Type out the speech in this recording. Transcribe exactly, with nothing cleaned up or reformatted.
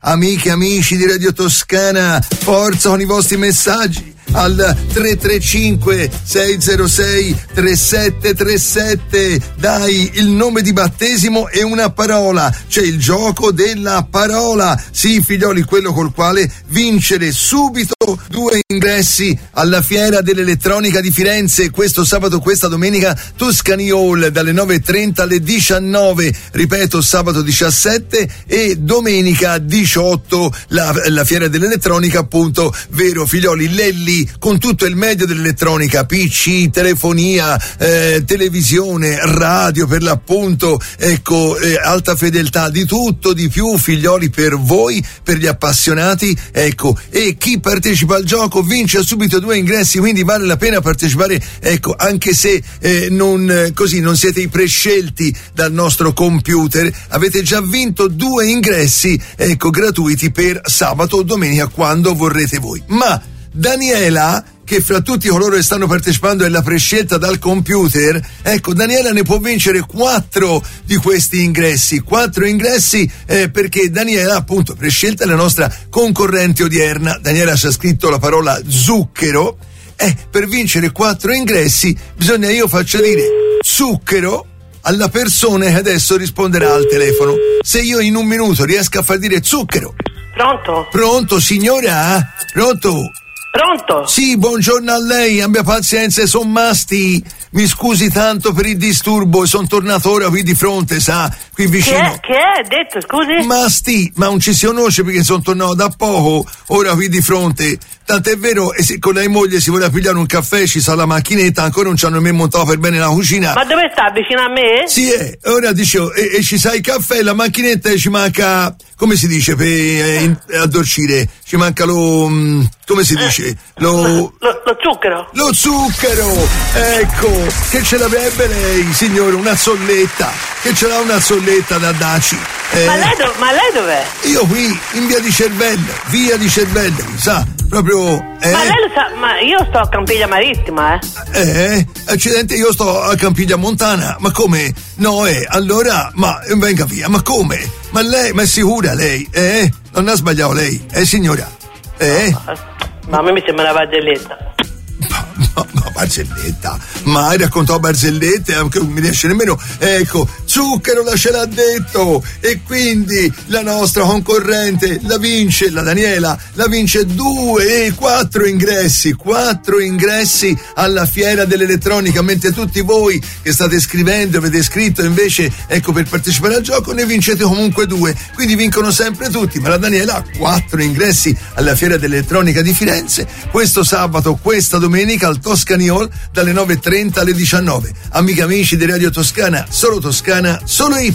amiche e amici di Radio Toscana, forza con i vostri messaggi al tre tre cinque sei zero sei tre sette tre sette. Dai il nome di battesimo e una parola, c'è il gioco della parola, sì figlioli, quello col quale vincere subito due ingressi alla Fiera dell'Elettronica di Firenze questo sabato, questa domenica, Toscani Hall dalle nove e trenta alle diciannove, ripeto sabato diciassette e domenica diciotto la, la Fiera dell'Elettronica, appunto, vero figlioli, Lelli con tutto il medio dell'elettronica, P C, telefonia, eh, televisione, radio per l'appunto, ecco, eh, alta fedeltà, di tutto, di più figlioli per voi, per gli appassionati, ecco, e chi partecipa al gioco vince subito due ingressi, quindi vale la pena partecipare, ecco, anche se eh, non eh, così non siete i prescelti dal nostro computer, avete già vinto due ingressi, ecco, gratuiti per sabato o domenica quando vorrete voi. Ma Daniela, che fra tutti coloro che stanno partecipando è la prescelta dal computer, ecco, Daniela ne può vincere quattro di questi ingressi, quattro ingressi eh, perché Daniela, appunto, prescelta è la nostra concorrente odierna. Daniela ci ha scritto la parola zucchero, eh, per vincere quattro ingressi bisogna io faccia dire zucchero alla persona che adesso risponderà al telefono. Se io in un minuto riesco a far dire zucchero. Pronto? Pronto signora? Pronto? Pronto? Sì, buongiorno a lei, abbia pazienza, son Masti, mi scusi tanto per il disturbo, sono tornato ora qui di fronte, sa, qui vicino. Che è? Che è? Detto, scusi? Masti, ma non ci si conosce perché sono tornato da poco, ora qui di fronte, tant'è vero, e se con lei moglie si voleva pigliare un caffè, ci sa la macchinetta, ancora non ci hanno nemmeno montato per bene la cucina. Ma dove sta, vicino a me? Sì, eh, ora dicevo, e, e ci sa il caffè, la macchinetta e ci manca, come si dice, per eh, in, addolcire, ci manca lo, mh, come si dice? Eh, lo, lo, lo zucchero. Lo zucchero, ecco, che ce l'avrebbe lei, signore, una zolletta, che ce l'ha una zolletta da darci. Eh, ma, lei do, ma lei dov'è? Io qui, in via di Cervello, via di Cervello, sa, proprio... Eh, ma lei lo sa, ma io sto a Campiglia Marittima, eh? Eh, accidente, io sto a Campiglia Montana, ma come? No, eh, allora, ma venga via, ma come? Ma lei, ma è sicura lei, eh? Non ha sbagliato lei, eh signora? Eh? Ma a me mi sembra una barzelletta. Ma, ma barzelletta, mai raccontò barzellette, anche non mi riesce nemmeno, ecco, zucchero la ce l'ha detto, e quindi la nostra concorrente la vince, la Daniela, la vince due e quattro ingressi, quattro ingressi alla Fiera dell'Elettronica, mentre tutti voi che state scrivendo, avete scritto invece, ecco, per partecipare al gioco ne vincete comunque due, quindi vincono sempre tutti, ma la Daniela ha quattro ingressi alla Fiera dell'Elettronica di Firenze, questo sabato, questa domenica al Toscani Hall dalle nove e trenta alle diciannove. Amiche e amici di Radio Toscana, solo Toscana, solo hip